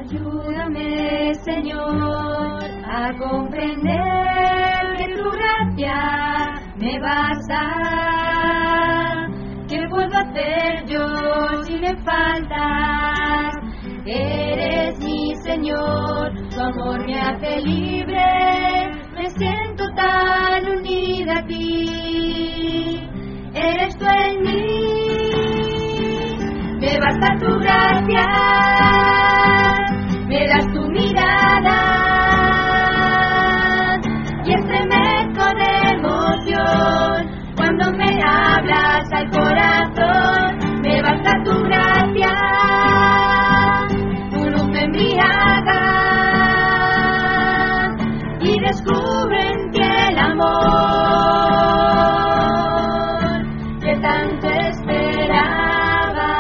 Ayúdame, Señor, a comprender que tu gracia me basta. ¿Qué puedo hacer yo si me faltas? Eres mi Señor, tu amor me hace libre, me siento tan unida a ti. Eres tú en mí, me basta tu gracia, me das tu mirada y estremezco de emoción cuando me hablas al corazón. Me basta tu gracia, tu luz me embriaga y descubro en ti el amor que tanto esperaba.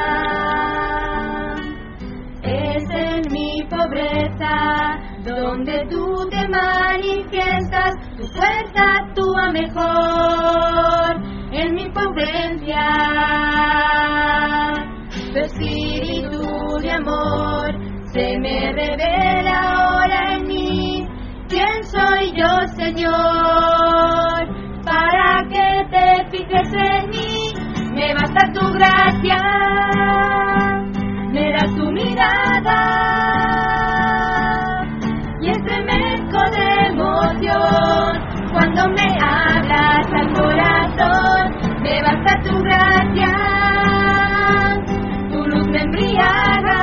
Es en mi pobreza donde tú te manifiestas, tu fuerza actúa mejor en mi potencia. Tu espíritu de amor se me revela ahora en mí. ¿Quién soy yo, Señor, para que te fijes en mí? Me basta tu gracia, me das tu mirada y estremezco de emoción cuando me hablas al corazón. Me basta tu gracia, tu luz me embriaga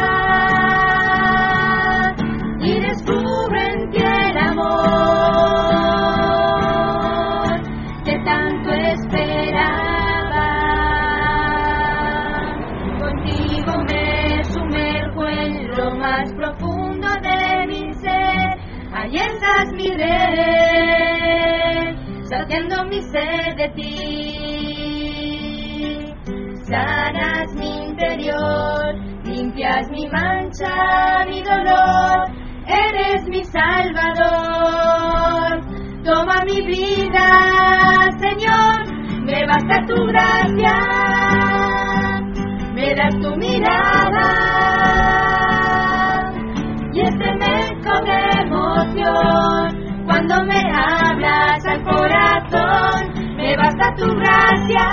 y descubro en ti el amor que tanto esperaba. Contigo me sumerjo en lo más profundo de mi ser, allí estás mi red, saciando mi sed de ti. Sanas mi interior, limpias mi mancha, mi dolor, eres mi salvador. Toma mi vida, Señor, me basta tu gracia, me das tu mirada y estremezco de emoción cuando me hablas al corazón. Me basta tu gracia,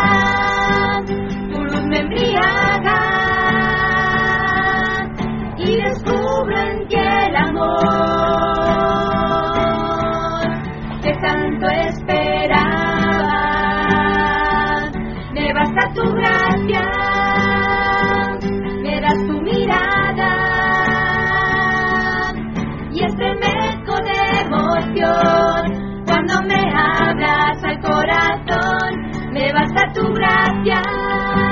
tu luz me embriaga y descubro en ti el amor que tanto esperaba. Me basta tu gracia, me das tu mirada y estremezco de emoción cuando me hablas al corazón. Me basta tu gracia,